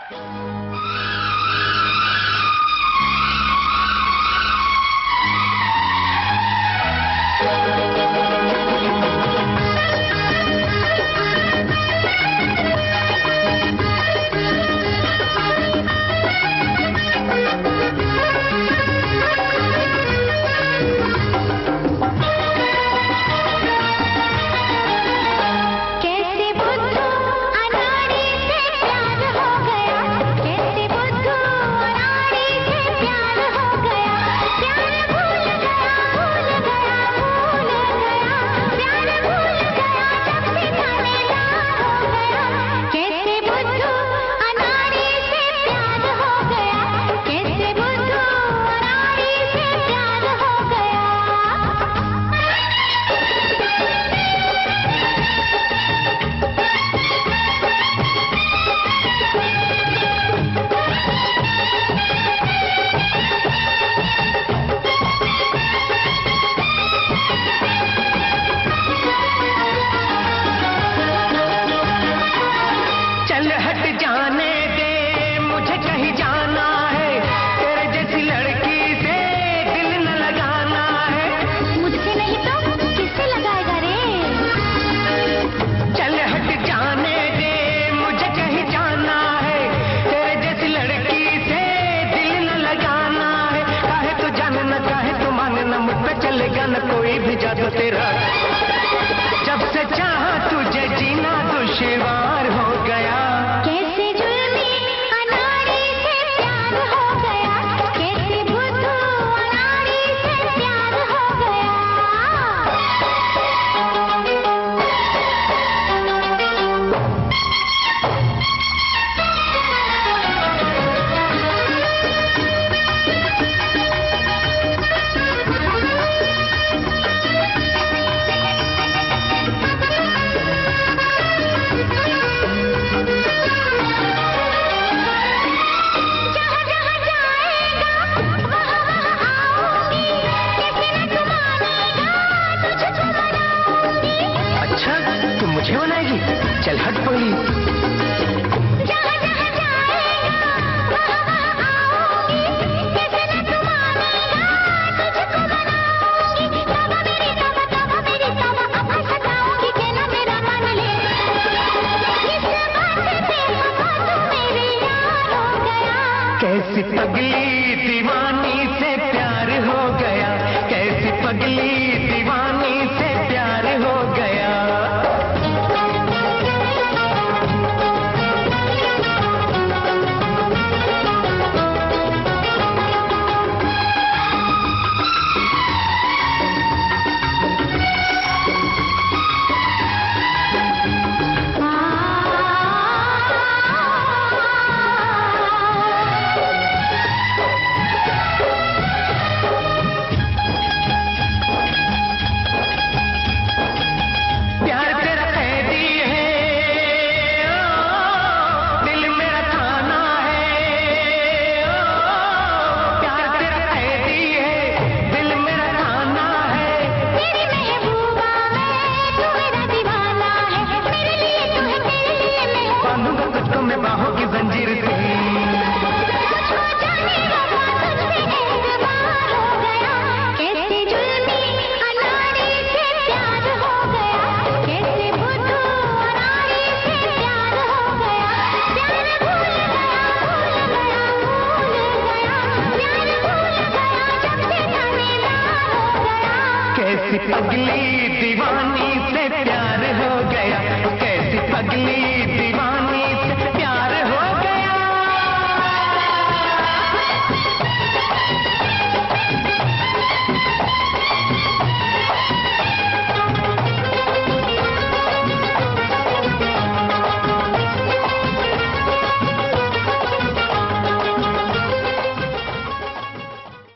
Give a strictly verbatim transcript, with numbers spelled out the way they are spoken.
न कोई भी जादू तेरा, जब से चाहा तुझे जीना दुश्वार हो गया। कैसे जुल्मी अनाड़ी से प्यार हो गया, कैसे बुद्धू अनाड़ी से प्यार हो गया। मुझे बनाएगी? चल हट पगली। जहाँ जहाँ जाएगा वहाँ वहाँ आऊंगी, कैसे न तू मानेगा तुझको बनाऊंगी। तौबा मेरी तौबा तौबा मेरी तौबा, अब सताऊंगी कि न मेरा मन ले। इस बात से बेवफा तू मेरी यार हो गया। कैसी पगली दीवानी से प्यार हो गया, कैसी पगली दीवानी से प्यार हो गया। मैं बाहों की जंजीर से कैसे जुल्मी अनाड़ी से प्यार हो गया, कैसे बुद्धू अनाड़ी से प्यार हो गया। प्यार भूल गया भूल गया भूल गया, प्यार भूल गया जब से थानेदार हो गया। कैसी पगली दीवानी से प्यार हो गया, कैसी पगली दीवानी